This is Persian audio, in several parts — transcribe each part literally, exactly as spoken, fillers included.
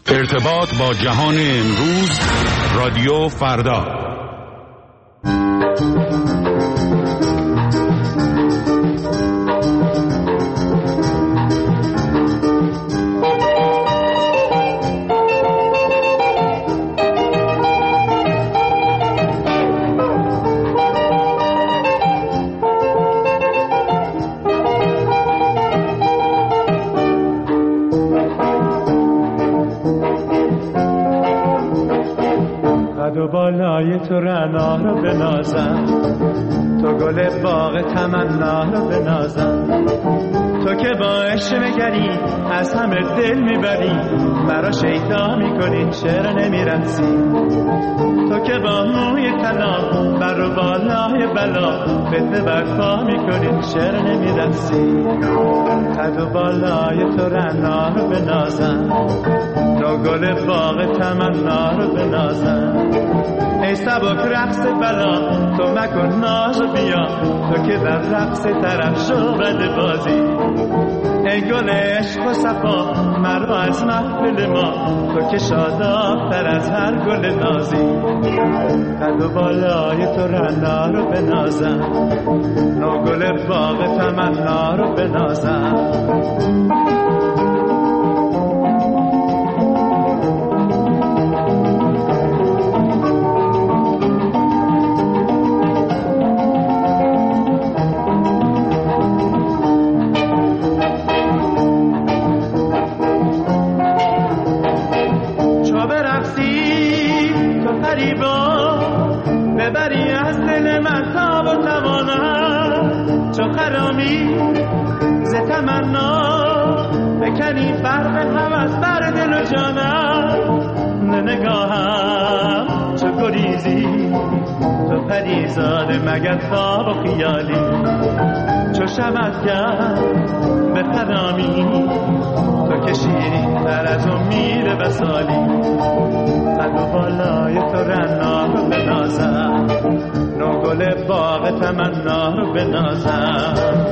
ارتباط با جهان امروز، رادیو فردا. بالای تو رعنا رو بنازم، تو گل باغ تمنا رو بنازم، تو که با عشق نگری از همه دل میبری، مرا شیدا میکنی چرا نمیرسی، تو که با موی طلا بر و بالای بلا فتنه برپا میکنی چرا نمیرسی، قد و بالای تو رعنا رو بنازم، تو گل باغ تمنا رو بنازم، ای سبک رقص بلا تو مکن ناز بیا، تو که در رقص طرف شو بد بازی، ای گل عشق و صفا مرا از محفل ما، تو که شاداب‌تر از هر گل نازی، قد و بالای تو رعنا رو بنازم، نو گل باغ تمنا رو بنازم. ببری از دل من تاب و توانم، چو خرامی ز تمنا بکنی فرق هوس بر دل و جانم، نگاهم چو گریزی تو پریزاده مگر خواب و خیالی، چو شمعگر به خرامی تو که شیرین تر از امید وصالی، قد و بالای تو رعنا رو بنازم، نو گل باغ تمنا رو بنازم.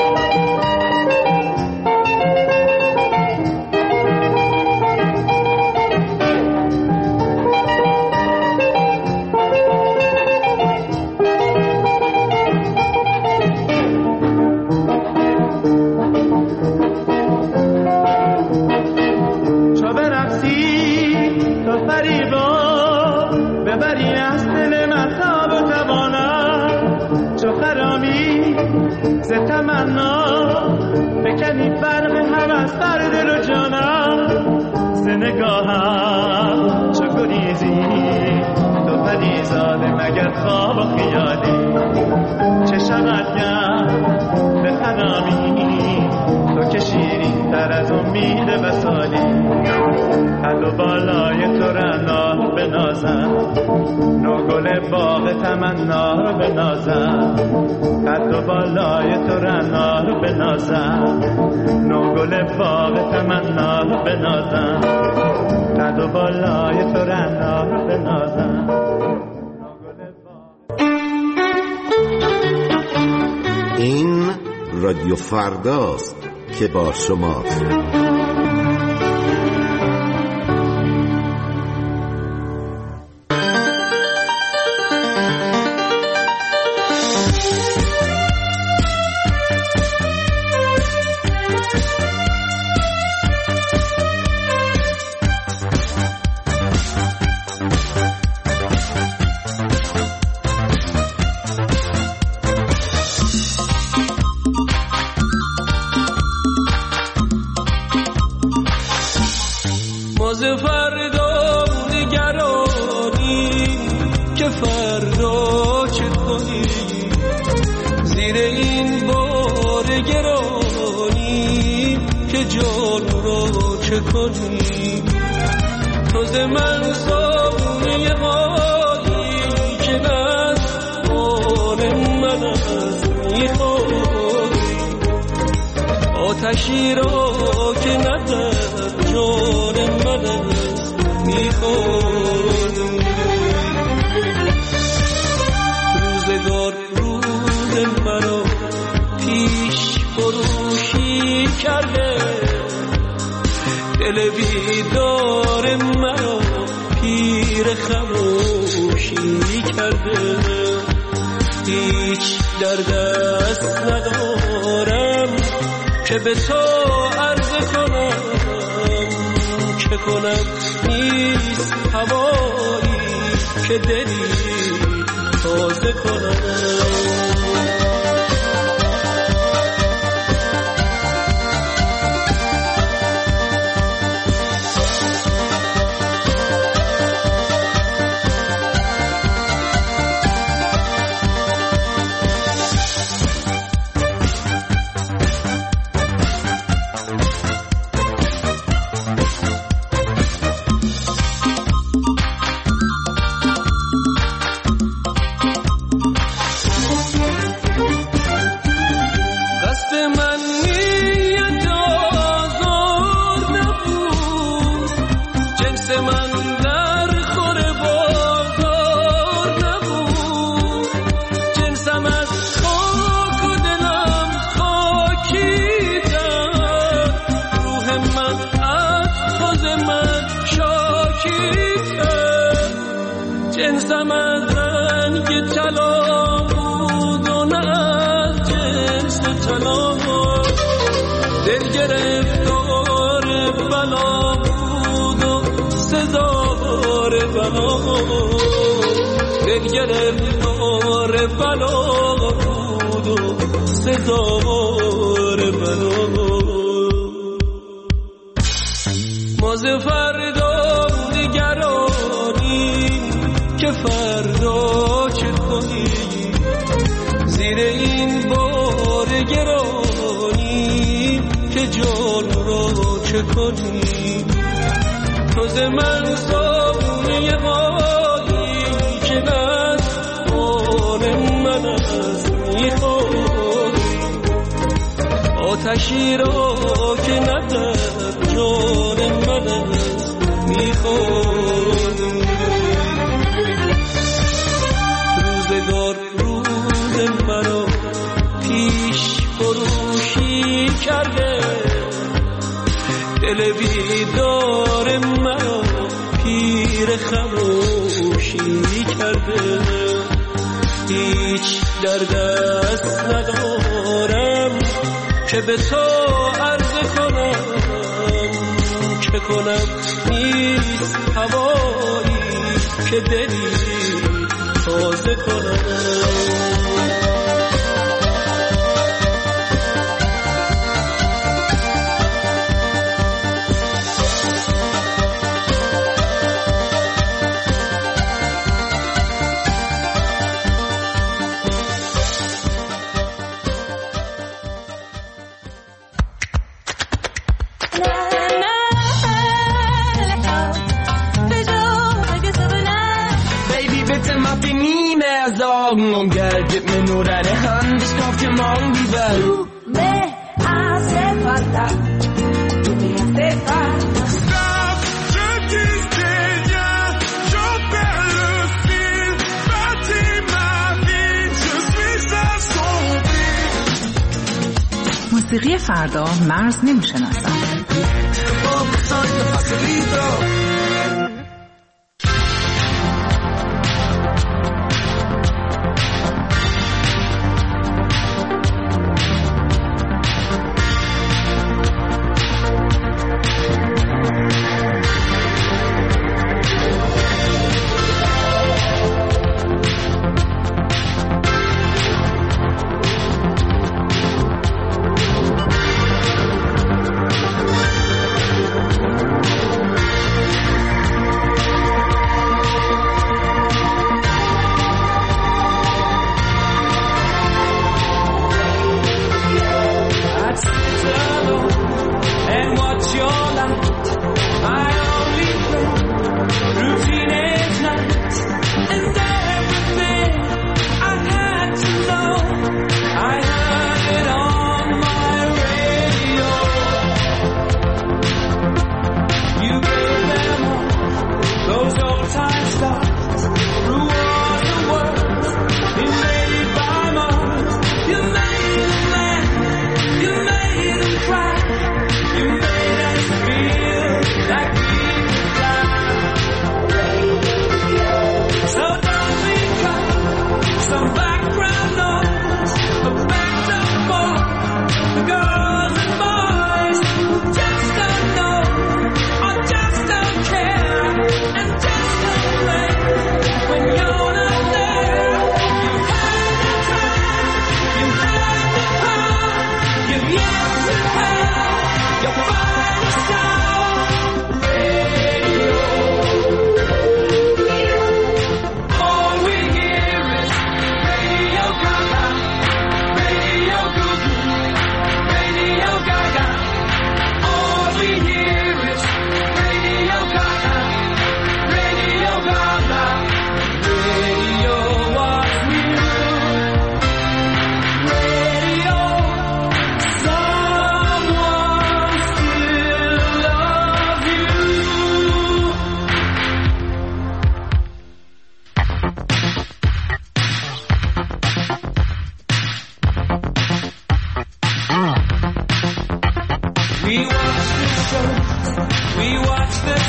ببری از دل من تاب و توانم، چو خرامی ز تمنا بکنی فرق هوس بر دل و جانم، ز نگاهم چو گریزی تو پریزاده مگر خواب و خیالی، چه شود گر به خرامی تو که شیرین تر از امید وصالی، قد و بالای تو رعنا رو بنازم، نو گل باغ تمنا رو بنازم، قد و بالای تو رعنا رو بنازم، نو گل باغ تمنا رو بنازم، قد و بالای تو رعنا رو بنازم. این رادیو فرداست که با شماست. آتشی را که ندد جان من میخواد، روزگار روز منو پیش فروشی کرده، دل دل بیدار مرا پیر خموشی کرده. هیچ در دست ندارم که به تو عرضه کنم، چه کنم نیست هوایی که دلی تازه کنم. جنسم از رنگ طلا بود و نه از جنس طلا. دل گرفتار بلا بود و سزاوار بلا. دل گرفتار بلا بود و سزاوار بلا. ما ز فردا نگرانی که فردا چه کنی، زیر این بار گرانی که جان را چه کنی. تو ز من سایه مایی که نزدان من است میخوری، آتشی را که ندر جان من است میخوری. روزگار روز مرا پیش فروشی کرده، دل بیدار مرا پیر خموشی کرده. هیچ در دست ندارم که به تو عرضه کنم، چه کنم نیست هوایی که دلی تازه کنم. Någon gadget med några hand, det ska till månggivar. Du me hace falta, tú me hace falta. Stop, je disdaignes, je perds le fil, bâtis ma vie, je suis assombri. موسیقی فردا مرز نمیشناسد.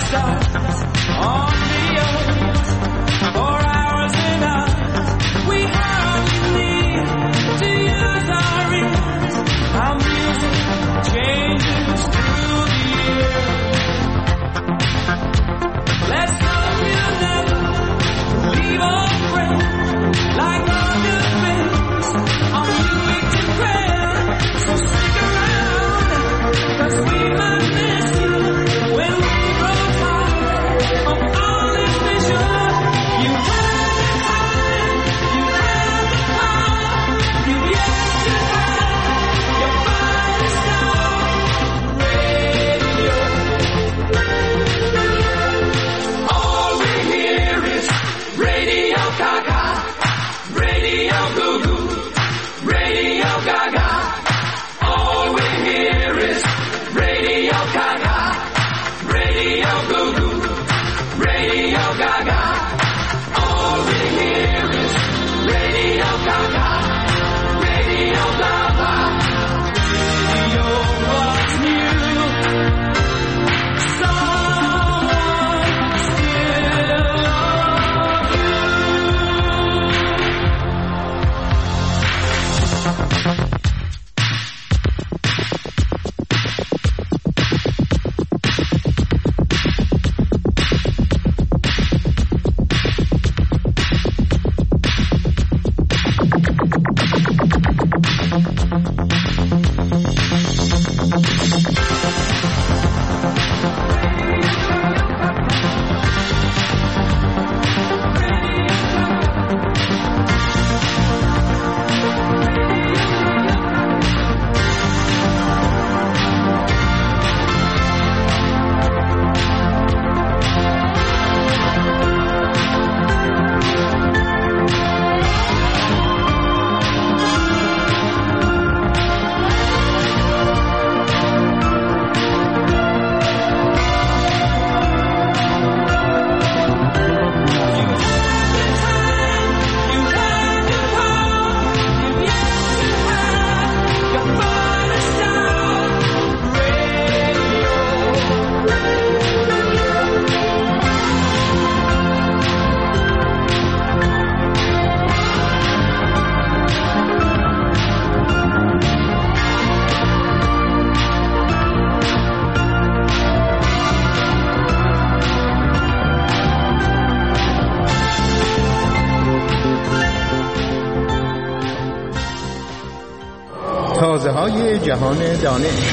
stars on the earth for hours and hours. We hardly need to use our ears. Our music changes through the years. Let's hope you never leave our friend like all the things on your way to prayer. So stick around, 'cause we might miss you when we grow tired of all this vision. You had the time, you had the power, you yet to have your finest hour. Radio. All we hear is Radio Gaga, Radio Goo Goo, Radio Gaga. All we hear is Radio Gaga, Radio Goo Goo, Radio Gaga. All we hear is Radio Gaga, Radio Gaga. Radio was new. Someone still loves you. تازه های جهان دانش.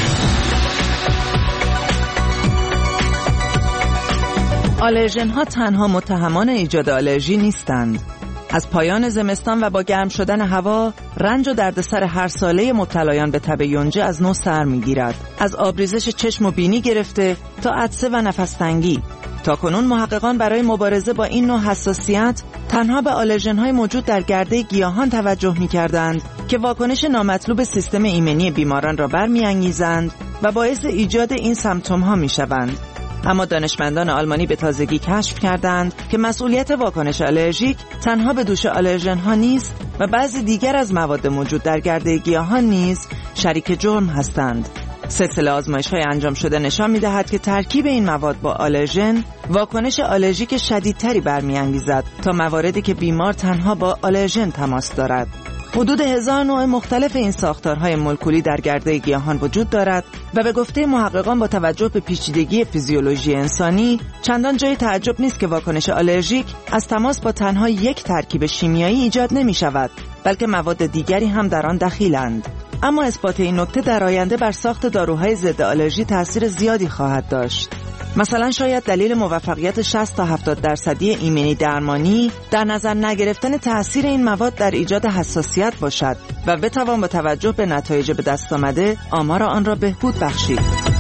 آلرژن ها تنها متهمان ایجاد آلرژی نیستند. از پایان زمستان و با گرم شدن هوا، رنج و دردسر هر ساله مبتلایان به تب یونجه از نو سر می‌گیرد. از آبریزش چشم و بینی گرفته تا عطسه و نفس‌تنگی. تاکنون محققان برای مبارزه با این نوع حساسیت تنها به آلرژن‌های موجود در گرده گیاهان توجه می‌کردند که واکنش نامطلوب سیستم ایمنی بیماران را برمی‌انگیزند و باعث ایجاد این سمپتوم‌ها می‌شوند. اما دانشمندان آلمانی به تازگی کشف کردند که مسئولیت واکنش آلرژیک تنها به دوش آلرژن‌ها نیست و بعضی دیگر از مواد موجود در گرده گیاهان نیز شریک جرم هستند. سلسله آزمایش‌های انجام شده نشان می‌دهد که ترکیب این مواد با آلرژن واکنش آلرژیک شدیدتری برمی‌انگیزد تا مواردی که بیمار تنها با آلرژن تماس دارد. حدود هزار نوع مختلف این ساختارهای مولکولی در گرده گیاهان وجود دارد و به گفته محققان با توجه به پیچیدگی فیزیولوژی انسانی چندان جای تعجب نیست که واکنش آلرژیک از تماس با تنها یک ترکیب شیمیایی ایجاد نمی شود، بلکه مواد دیگری هم در آن دخیلند. اما اثبات این نکته در آینده بر ساخت داروهای ضد آلرژی تأثیر زیادی خواهد داشت. مثلا شاید دلیل موفقیت شصت تا هفتاد درصدی ایمنی درمانی در نظر نگرفتن تأثیر این مواد در ایجاد حساسیت باشد و بتوان با توجه به نتایج به دست آمده آمار آن را بهبود بخشید.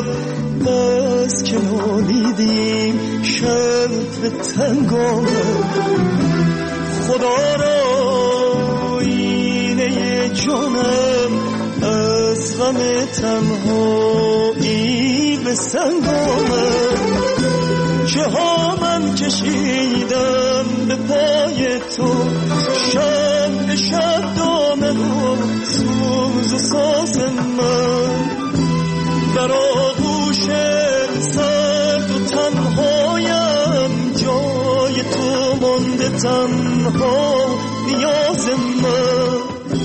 بس که نالیدیم شب تنگانه خدا را اینه جانم از غم تنهایی به سنگانه چه ها من کشیدم به پای تو شب شب دامه و سوز و ساز من در آغوش سرد و تنهایم جای تو مانده تنها نیاز من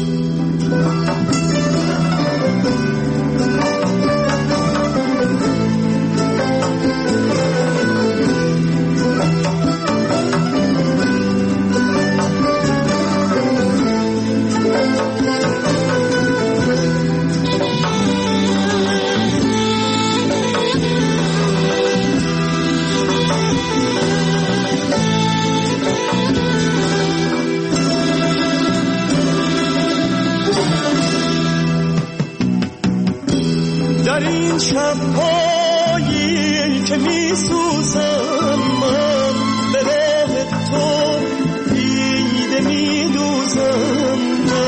در این شب‌هایی که می‌سوزم من به راه تو دیده می‌دوزم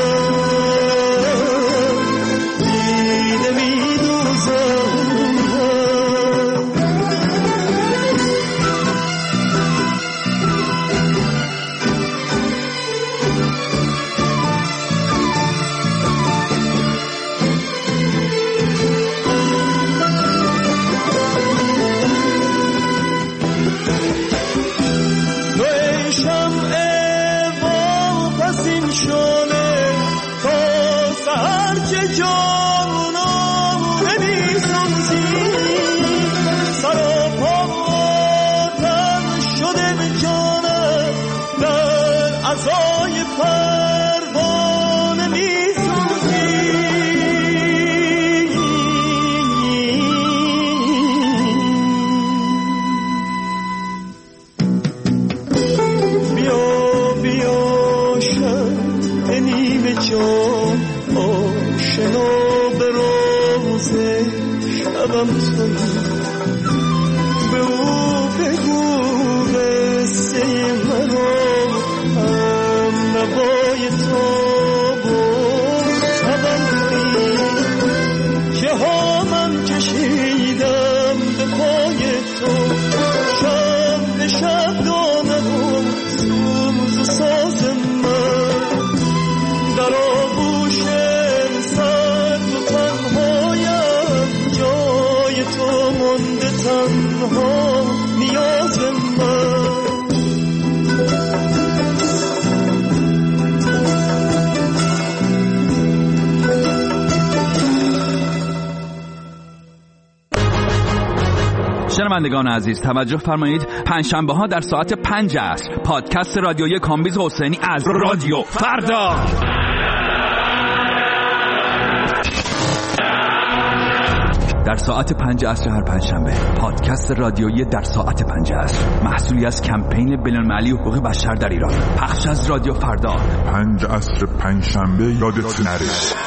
من دیده می‌دوزم به او بگو قصه مرا هم نوای تو شبم که ها من کشیدم به پای تو شب به شب دامه و سوز و ساز من در آغوش سرد و تنهایم جای تو مانده تنها نیاز من شنوندگان عزیز توجه فرمایید، پنجشنبه ها در ساعت پنج عصر پادکست رادیویی کامبیز حسینی از رادیو فردا در ساعت پنج عصر هر پنجشنبه پادکست رادیویی در ساعت پنج عصر محصولی از کمپین بین‌المللی حقوق بشر در ایران پخش از رادیو فردا پنج عصر پنجشنبه یادت نره.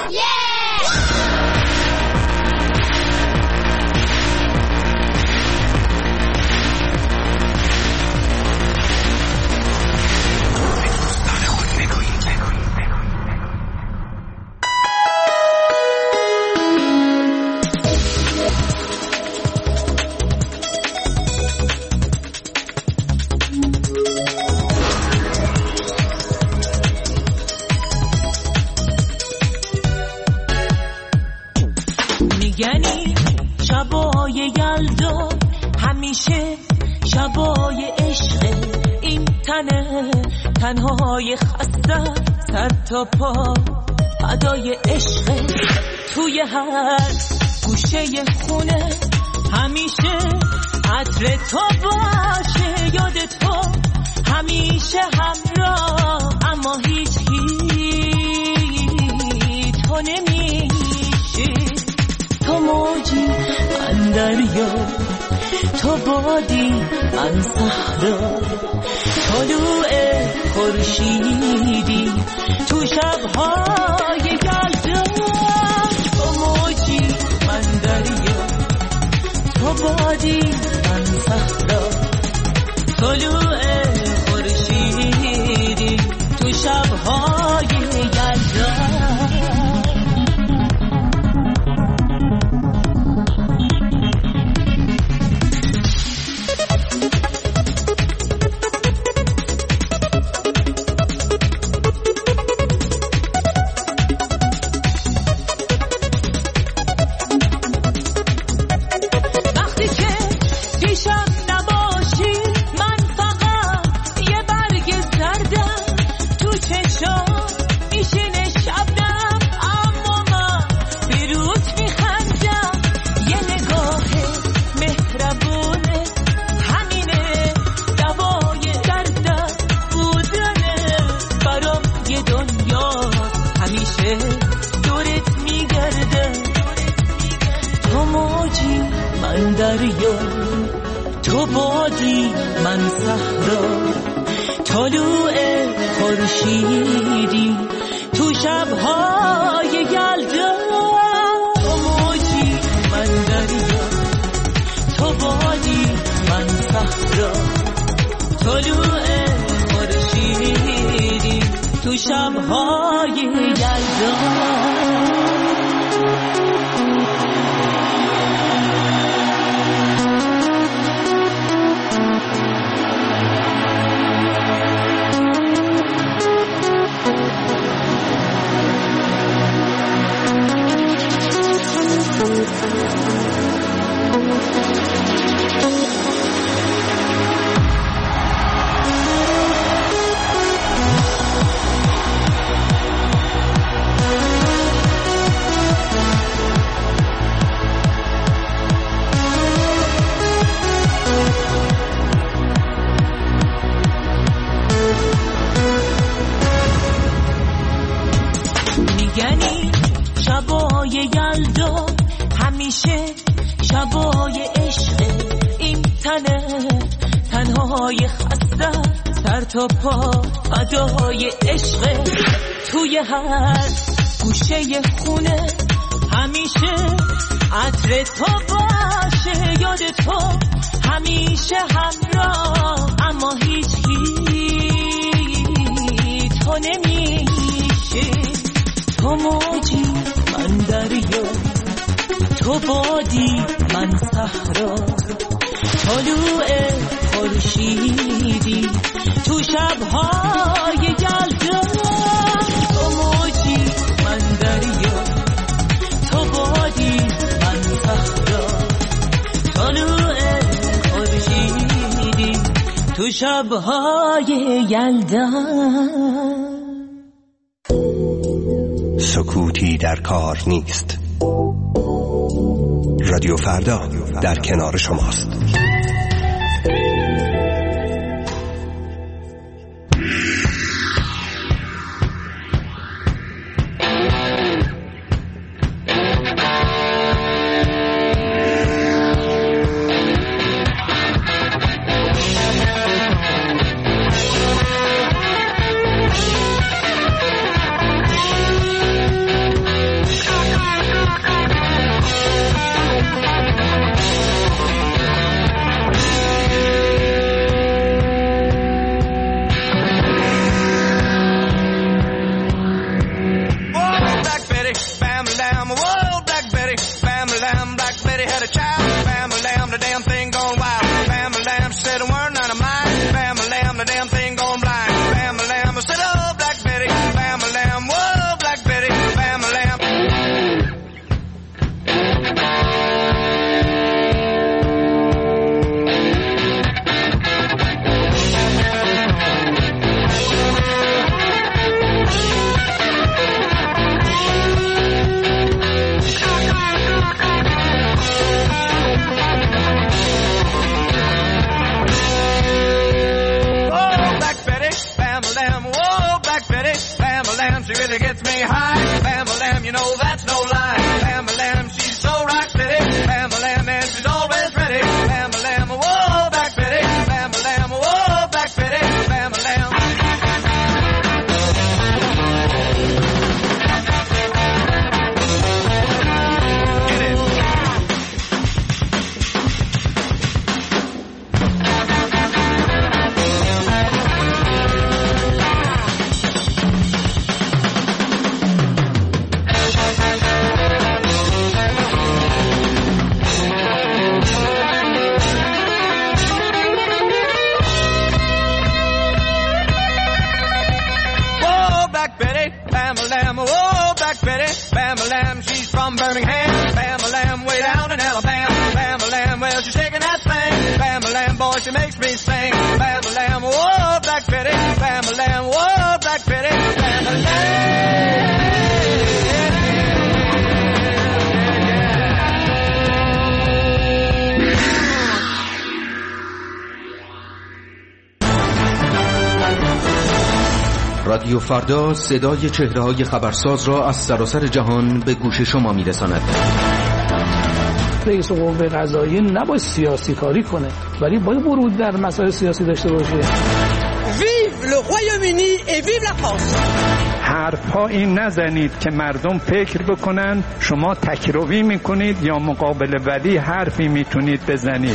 یعنی شبای یلدا همیشه شبای عشق این تنه تنهای خسته سر تا پا فدای عشق توی هر گوشه خونه همیشه عطر تو باشه یاد تو همیشه همراه اما هیچ هیچ تو نمیشه تو موجی من دریا تو بادی من صحرا طلوع خورشیدی تو شب‌های یلدا تو موجی من دریا بادی من صحرا طلوع خورشیدی تو شب‌های یلدا تو بادی من صحرا طلوع خورشیدی تو شب‌های یلدا تو موجی من دریا تو بادی من صحرا طلوع خورشیدی تو شب‌های یلدا میگنی شبای یلدا همیشه شبای عشق این تنه تنهای خسته سر تا پا فدای عشق توی هر گوشه خونه همیشه عطر تو باشه یاد تو همیشه همراه اما هیچ کی تو نمیشه تو موجی من دریا تو بادی من صحرا طلوع خورشیدی تو شب‌های یلدا تو موجی من دریا تو بادی من صحرا طلوع خورشیدی تو شب‌های یلدا سکوتی در کار نیست. رادیو فردا در کنار شماست. Birmingham. Bam-a-lam way down in Alabama. Bam-a-lam, well, she's shaking that thing. Bam-a-lam, boy, she makes me sing. Bam-a-lam, whoa, Black Betty. Bam-a-lam, whoa, Black Betty. Bam-a-lam. رادیو فردا صدای چهره‌های خبرساز را از سراسر جهان به گوش شما می‌رساند. رئیس قوه قضاییه نباید سیاسی کاری کنه، ولی باید ورود در مسائل سیاسی داشته باشه. Vive le Royaume-Uni et vive la France. حرفا این نزنید که مردم فکر بکنن شما تکروی میکنید یا مقابل ولی حرفی میتونید بزنید.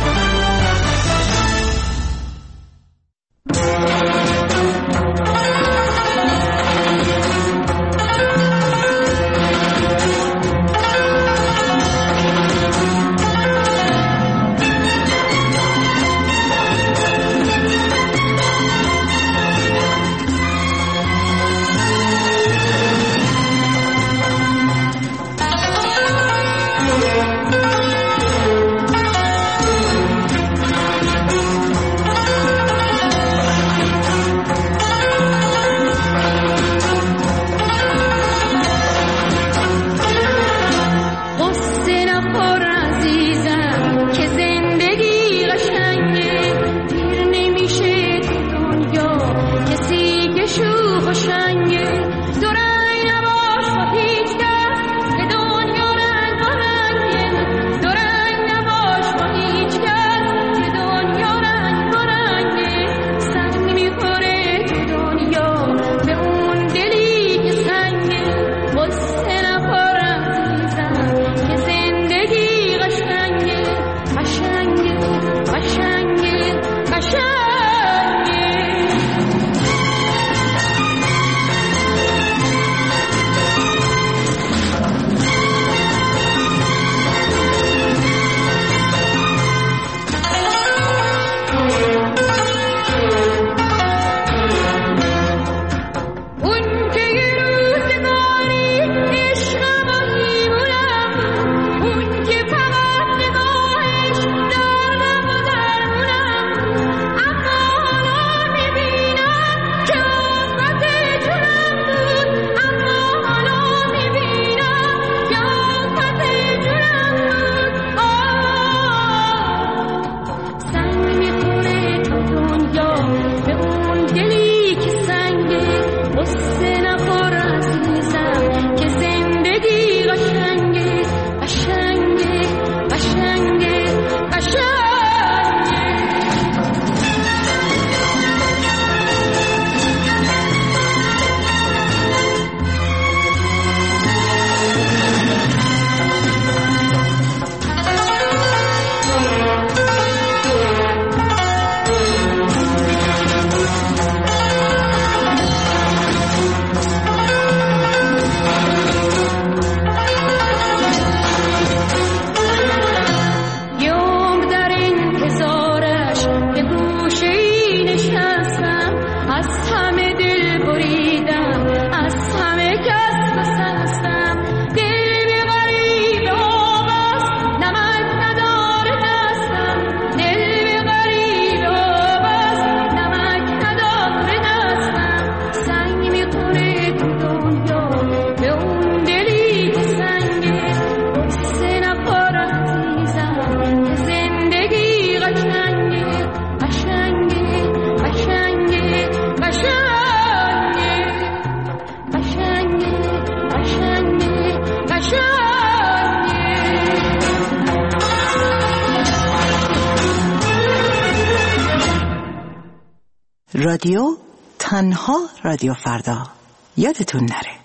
رادیو تنها رادیو فردا، یادتون نره.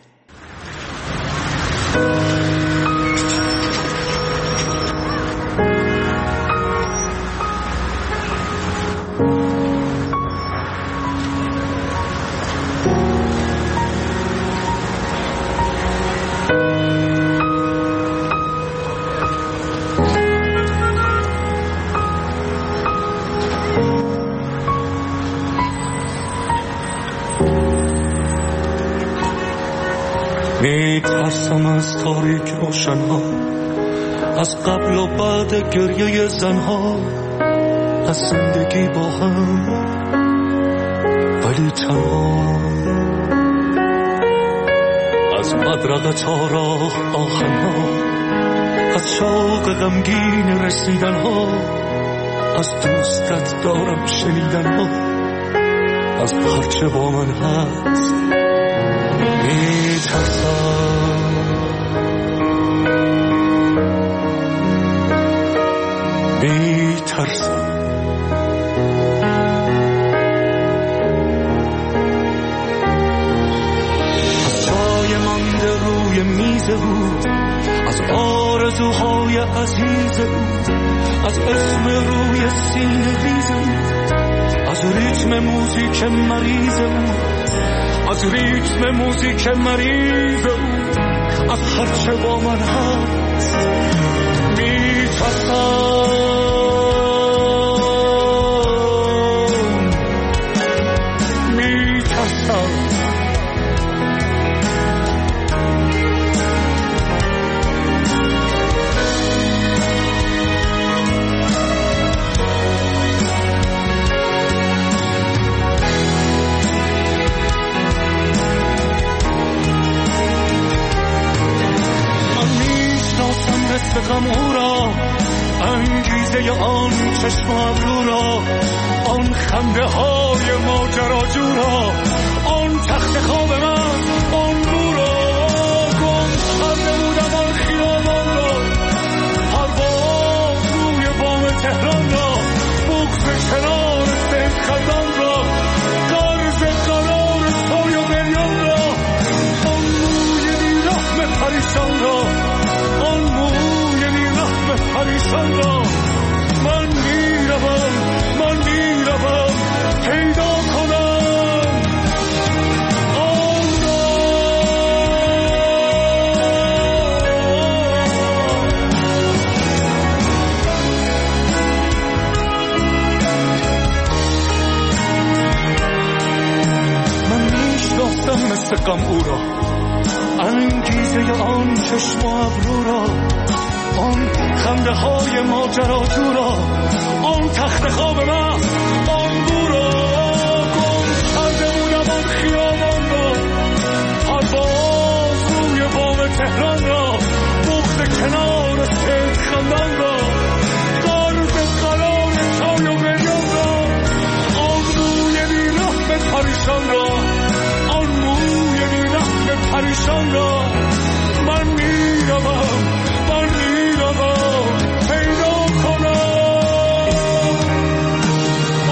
میترسم از تاریک روشنها، از قبل و بعد گریه زنها، از زندگی با هم ولی تنها، از مدرقه تا راه آخرها، از شوق غمگین رسیدنها، از دوستت دارم شنیدنها، از هرچه با من هست میترسم. میترسم از جای مانده روی میز بود، از آرزوهای عزیز بود، از اسم روی سینه ریز بود، از ریتم موزیک مریض بود، از ریتم موزیک مریض بود، از هرچه با من هست میترسم. میترسم غم او را، انگیزه آن چشم ابرو را، آن خنده های ماجراجو را، آن تخت خواب من، آن بو را، گم کرده بودم آن خیابان را، پرواز روی بام تهران را، بغض کنار سید خندان را، قرض قرار سای و بریان را، آن موی بیرحم پریشان را، آن موی پریشان را. من میروم، من میروم پیدا کنم آن را. من میشناسم مثل غم او را، انگیزه آن چشم و ابرو را، آن خنده های ماجراجو را، آن تخت خواب من، آن بو را، گم کرده بودم آن خیابان را، پرواز روی بام تهران را، بغض کنار سید خندان را، قرض قرار چای و بریان را، آن روی بیرحم پریشان را، آن موی بیرحم پریشان را. من میروم، من میروم پیدا کنم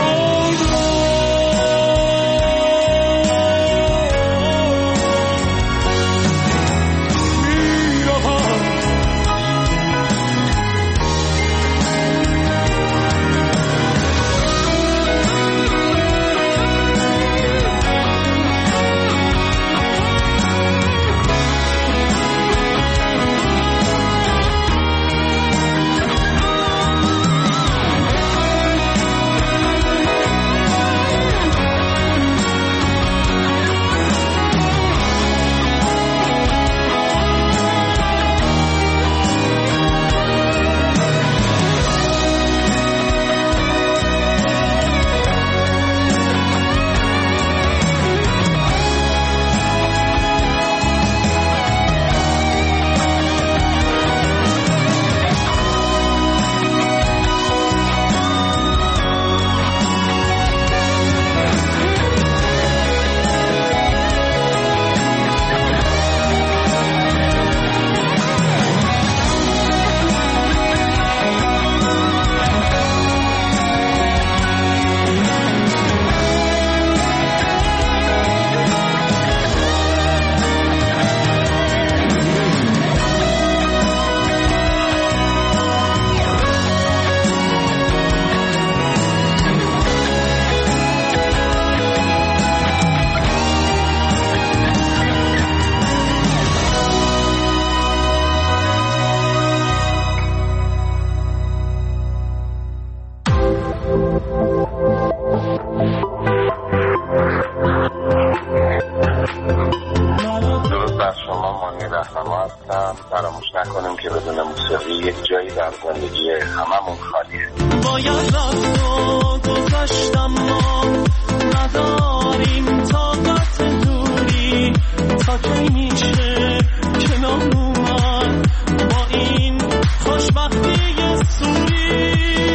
باید رفت و گذشتم ما نداریم طاقت دوری تا کی میشه کنار اومد با این خوشبختی سوری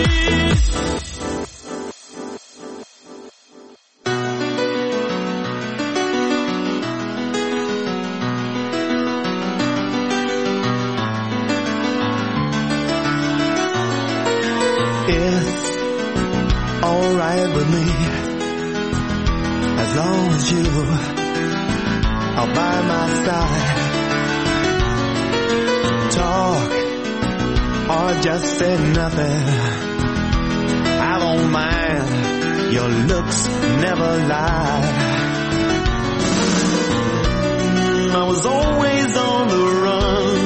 It's alright with me as long as you are by my side. Talk or just say nothing. I don't mind. Your looks never lie. I was always on the run,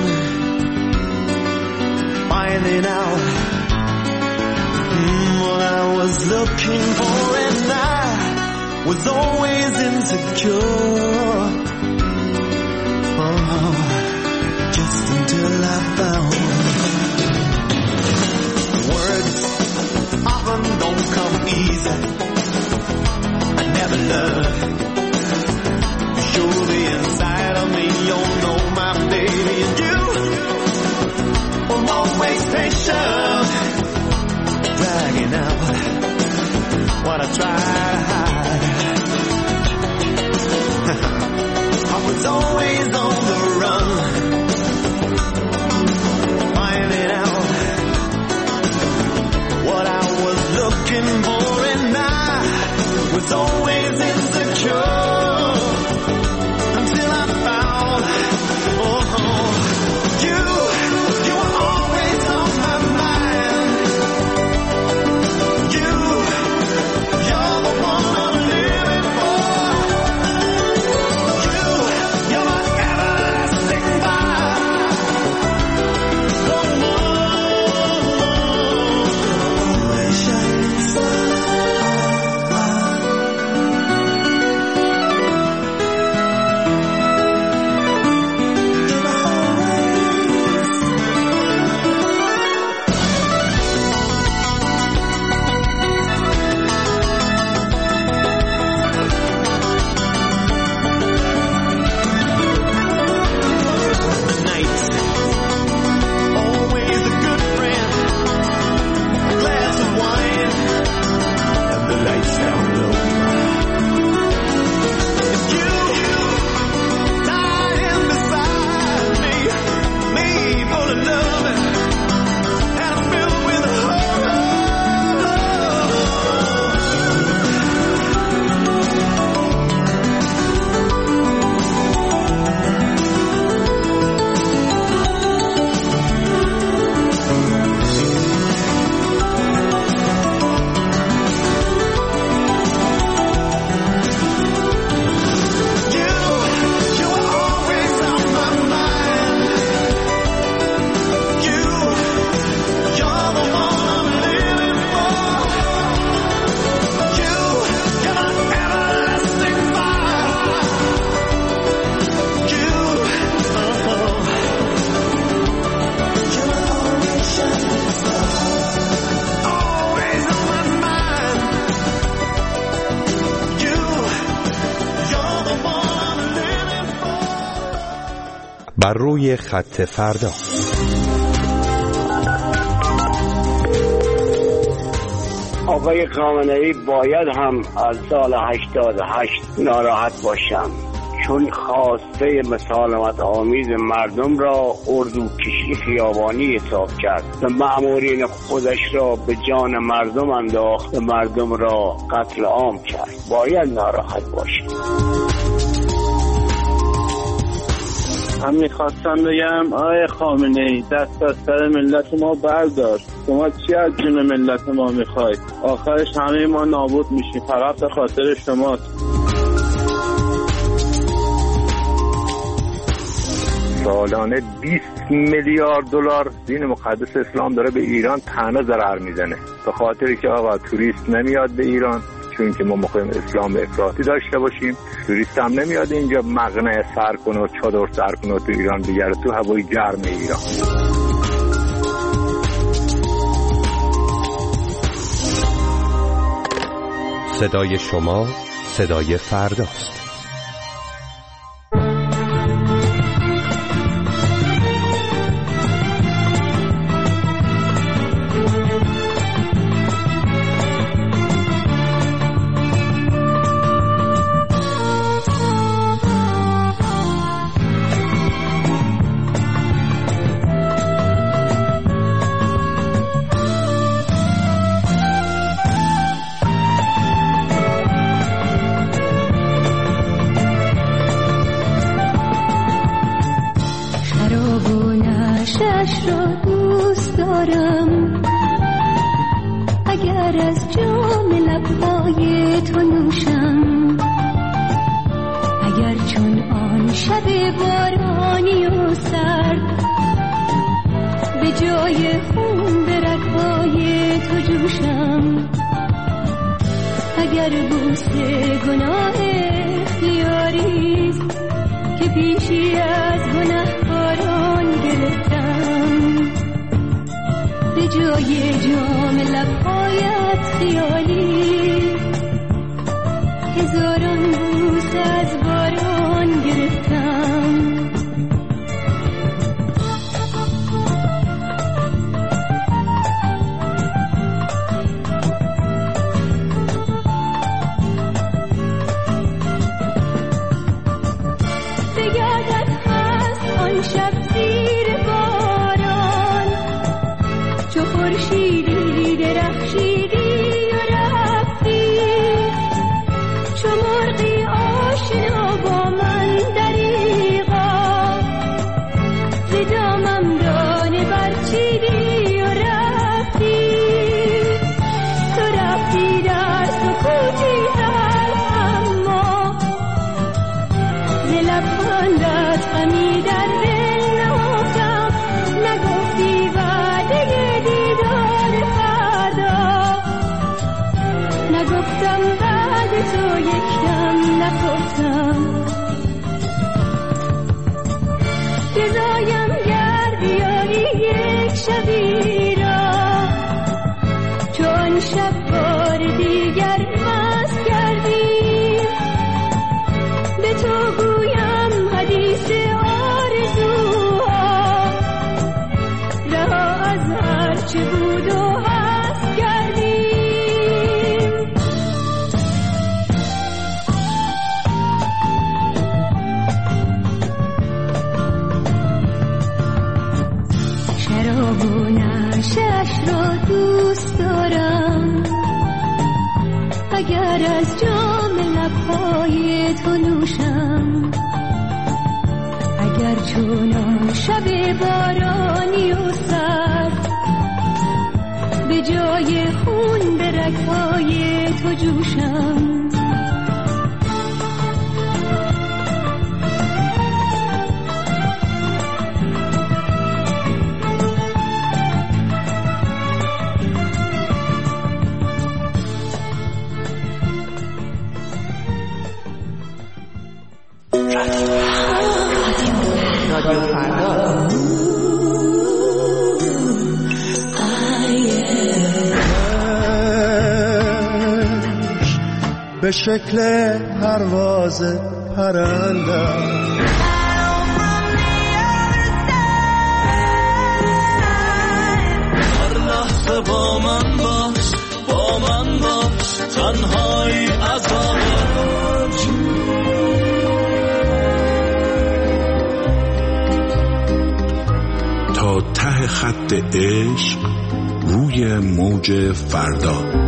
finding out what I was looking for, and I was always insecure. Oh, just until I found words often don't come easy. I never learned to show the inside of me. You know my baby, and you were always patient, dragging out what I tried to hide. I was always on the run, finding out what I was looking for, and I was always insecure until I found, oh, you, you were always on my mind. You, you're the one I'm living for. You, you're my everlasting vibe. Oh, always shining star. بر روی خط فردا. آقای خامنه‌ای باید هم از سال هشتاد و هشت ناراحت باشم، چون خواسته مسالمت آمیز مردم را اردوکشی خیابانی حساب کرد و مأمورین خودش را به جان مردم انداخت و مردم را قتل عام کرد. باید ناراحت باشم. من میخواستم بگم آقای خامنه‌ای دست از سر ملت ما بردار. شما چی از جون ملت ما میخواید؟ آخرش همه ما نابود میشیم، فقط به خاطر شماست. سالانه بیست میلیارد دلار دین مقدس اسلام داره به ایران تنها ضرر میزنه، به خاطری که آقا توریست نمیاد به ایران، چون که ما میخوایم اسلام افراطی داشته باشیم. توریست هم نمیاد اینجا مقنعه سر کنه و چادر سر کنه و تو ایران بگره، تو هوای گرم ایران. صدای شما صدای فرداست. به شکل پرواز پرنده هر لحظه با من باش با من باش تنهایی عذاب تا ته خط عشق روی موج فردا.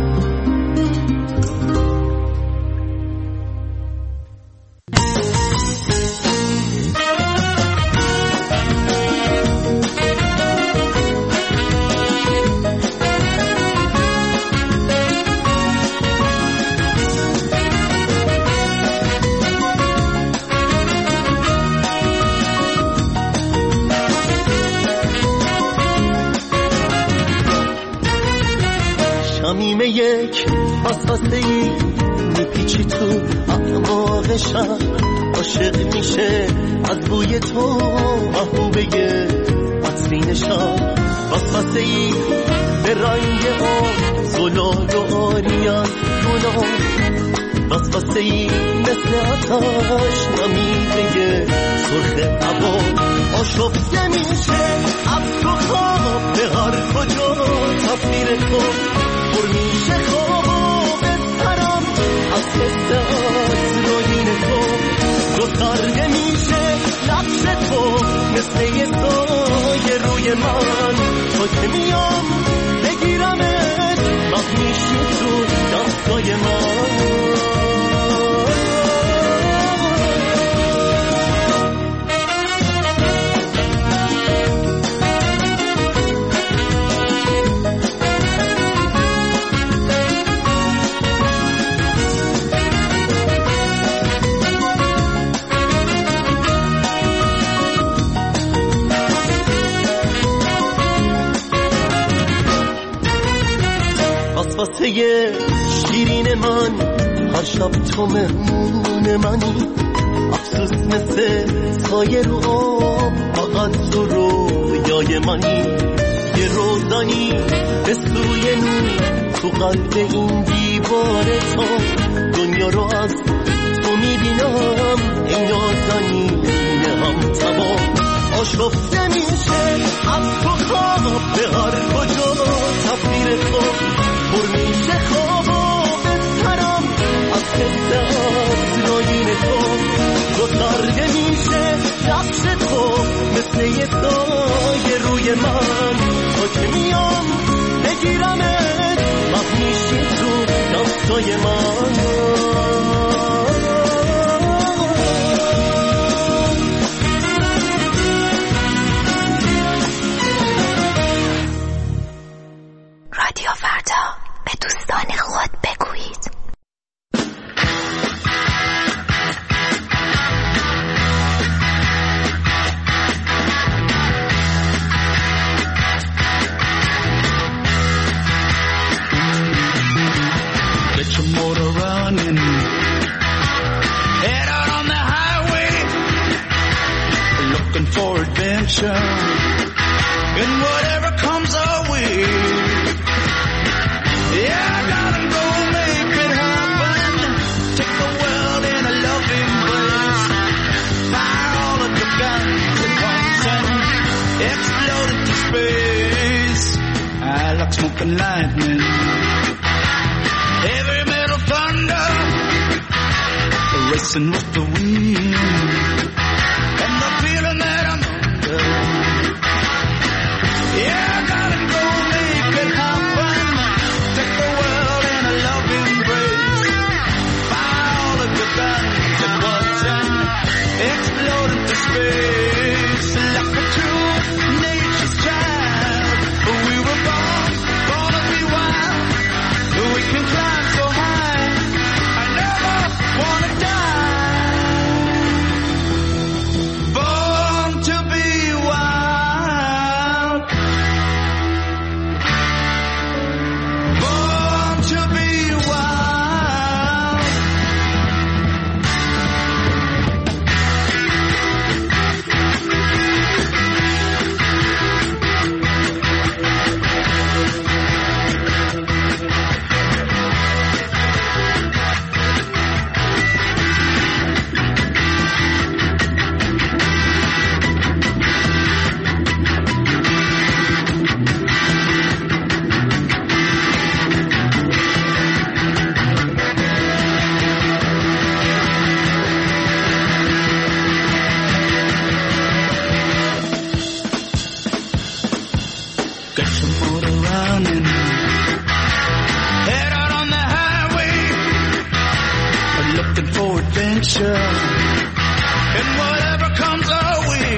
شمیم یک حساسه ای میپیچی تو اعماقشم عاشق میشه از بوی تو محبوبه عطرینشم حساسه ای به رنگ آن زلال و آری از گناه ای مثل آتش نمیده سرخ هوا آشفته میشه از تو خواب به هر کجا تصویر تو پر میشه خواب بسرم از حس آسراین تو گسترده میشه نقش تو مثل یه سایه روی من تو که میام بگیرمت وقت میشی تو دستای من واسه شیرین من هر شب تو مهمون منی افسوس مثل سایه رو آب فقط تو رویای منی یه روزانی به سوی نور تو قلب این دیوار تو دنیا رو از تو میبینم این نازنین هم تمام آشفته میشه از تو خواب به هر کجا تصویر تو پر میشه خواب و بسرم از حس آسراین تو گسترده میشه نقش تو مثل یه سایه روی من تو که میام بگیرمت وقت میشی تو دستای من رادیو فردا به دوستان خود بگویید. Get your motor running, head out on the highway, looking for adventure, and whatever comes our way. Yeah, I gotta go make it happen. Take the world in a loving embrace. Fire all of your guns at once and explode into space. I like smoking lightning, heavy metal thunder, racing with the wind, and the feeling that I'm under. Yeah, I gotta go make it happen. Take the world in a loving embrace. Fire all of your guns at once and explode into space. Like a true nature's child, we were born, born to be wild. We can climb so high, I never wanna die. Born to be wild. Born to be wild. Get your motor running, head out on the highway, looking for adventure, and whatever comes our way.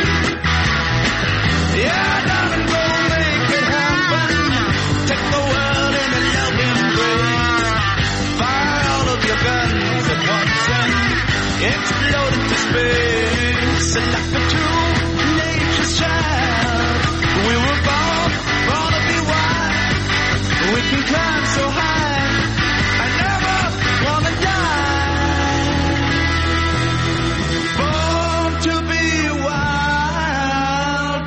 Yeah, I gotta go make it happen. Take the world in a loving embrace. Fire all of your guns at once and explode into space. Like a true nature's child, we were born, born to be wild. We can climb so high, I never wanna die. Born to be wild.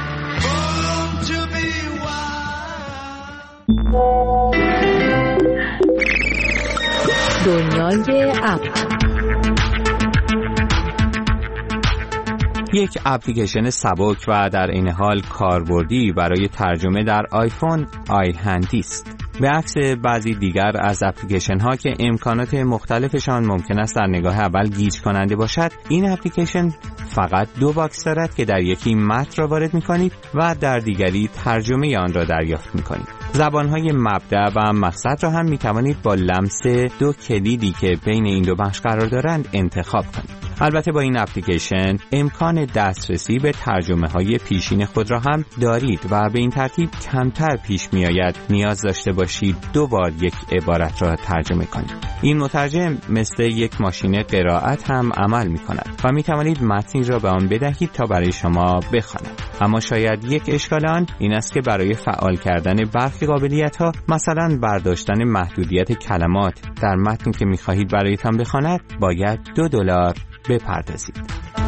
Born to be wild. دنیای اپ. یک اپلیکیشن سبک و در این حال کاربردی برای ترجمه در آیفون آی هندی است. به عکس بعضی دیگر از اپلیکیشن ها که امکانات مختلفشان ممکن است در نگاه اول گیج کننده باشد، این اپلیکیشن فقط دو باکس دارد که در یکی متن را وارد می کنید و در دیگری ترجمه آن را دریافت می کنید. زبانهای مبدأ و مقصد را هم می توانید با لمس دو کلیدی که بین این دو بخش قرار دارند انتخاب کنید. البته با این اپلیکیشن امکان دسترسی به ترجمه های پیشین خود را هم دارید و به این ترتیب کمتر پیش می آید نیاز داشته باشید دو بار یک عبارت را ترجمه کنید. این مترجم مثل یک ماشین قرائت هم عمل می کند و می توانید متنی را به آن بدهید تا برای شما بخواند. اما شاید یک اشکال آن این است که برای فعال کردن برخی قابلیت ها، مثلا برداشتن محدودیت کلمات در متنی که می خواهید برایتان بخواند، باید دو دلار بپردازید.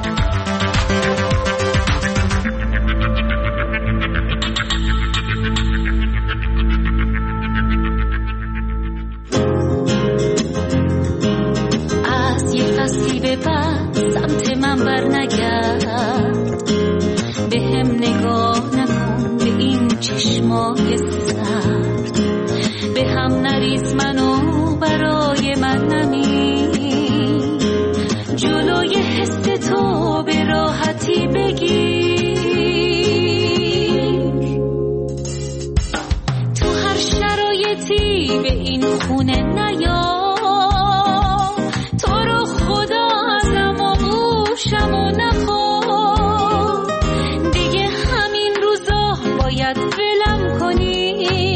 از یک فصلی به بعد سمت من بر نگرد، به هم نگاه نکن به این چشمای سرد، به هم نریز منو برای من نمی، جلوی حس تو به راحتی بگیر، تو هر شرایطی به این خونه نیا، تو رو خدا ازم و گوشم و نخوا، دیگه همین روزا باید ولم کنی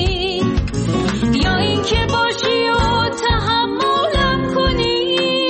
یا این که باشی و تحملم کنی.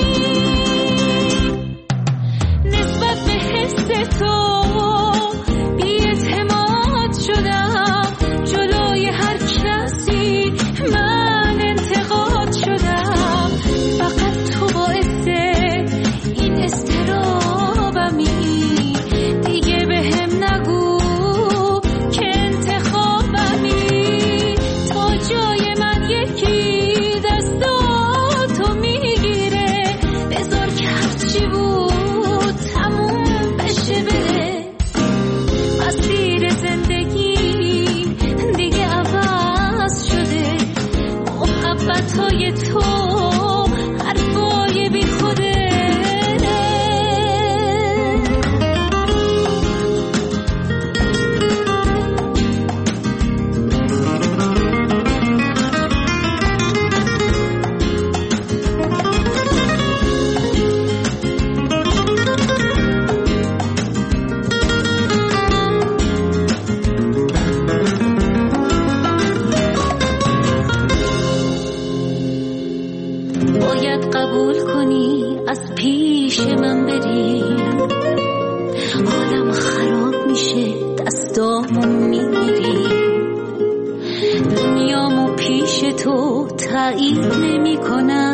تو بی‌اعتماد شدم، جلوی هر کسی من انتقاد شدم، فقط تو باعث این اضطرابمی، دیگه به هم نگو که انتخابمی، تا جای من یکی دستاتو میگیره، بذار که هرچی بود تموم بشه بره، مسیر زندگی دیگه عوض شده، محبتهای تو حرفای بی خوده. قبول کنی از پیش من بری، حالم خراب میشه دستامو میگیری، دنیامو پیش تو تایید نمی کنم،